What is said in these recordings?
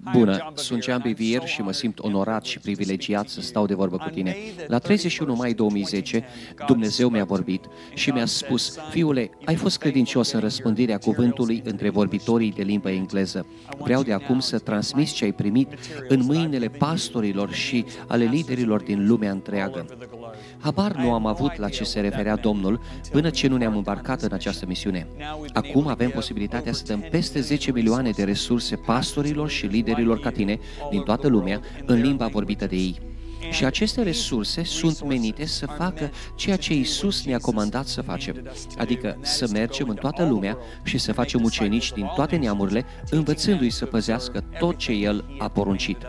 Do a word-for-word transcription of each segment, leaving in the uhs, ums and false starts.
Bună, sunt Jean Bevier și mă simt onorat și privilegiat să stau de vorbă cu tine. La treizeci și unu mai două mii zece, Dumnezeu mi-a vorbit și mi-a spus: fiule, ai fost credincios în răspândirea cuvântului între vorbitorii de limbă engleză. Vreau de acum să transmiți ce ai primit în mâinile pastorilor și ale liderilor din lumea întreagă. Habar nu am avut la ce se referea Domnul până ce nu ne-am îmbarcat în această misiune. Acum avem posibilitatea să dăm peste zece milioane de resurse pastorilor și liderilor ca tine din toată lumea în limba vorbită de ei. Și aceste resurse sunt menite să facă ceea ce Iisus ne-a comandat să facem, adică să mergem în toată lumea și să facem ucenici din toate neamurile, învățându-i să păzească tot ce El a poruncit.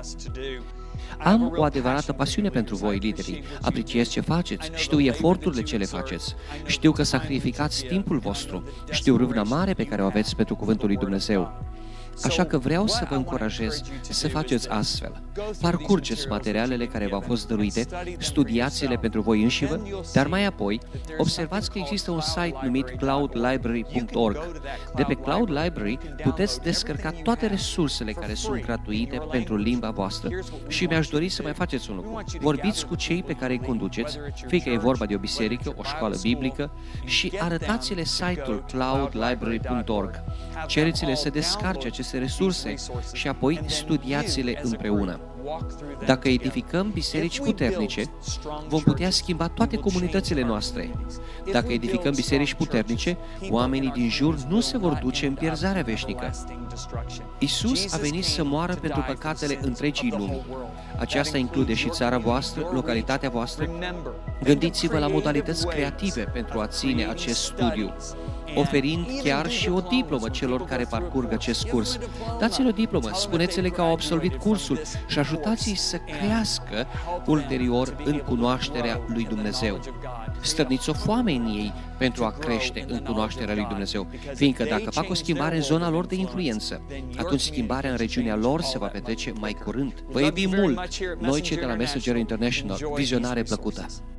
Am o adevărată pasiune pentru voi, liderii. Apreciez ce faceți, știu eforturile ce le faceți, știu că sacrificați timpul vostru, știu râvna mare pe care o aveți pentru cuvântul lui Dumnezeu. Așa că vreau să vă încurajez să faceți astfel. Parcurgeți materialele care v-au fost dăruite, studiați-le pentru voi înșivă, dar mai apoi observați că există un site numit cloud library punct org. De pe Cloud Library puteți descărca toate resursele care sunt gratuite pentru limba voastră și mi-aș dori să mai faceți un lucru. Vorbiți cu cei pe care îi conduceți, fie că e vorba de o biserică, o școală biblică, și arătați-le site-ul cloud library punct org. Cereți-le să descarce aceste resurse și apoi studiați-le împreună. Dacă edificăm biserici puternice, vom putea schimba toate comunitățile noastre. Dacă edificăm biserici puternice, oamenii din jur nu se vor duce în pierzarea veșnică. Iisus a venit să moară pentru păcatele întregii lumi. Aceasta include și țara voastră, localitatea voastră. Gândiți-vă la modalități creative pentru a ține acest studiu, oferind chiar și o diplomă celor care parcurg acest curs. Dați-le o diplomă, spuneți-le că au absolvit cursul și ajutați-i să crească ulterior în cunoașterea lui Dumnezeu. Stârniți o foame în ei pentru a crește în cunoașterea lui Dumnezeu, fiindcă dacă fac o schimbare în zona lor de influență, atunci schimbarea în regiunea lor se va petrece mai curând. Vă iubim mult! Noi, cei de la Messenger International, vizionare plăcută!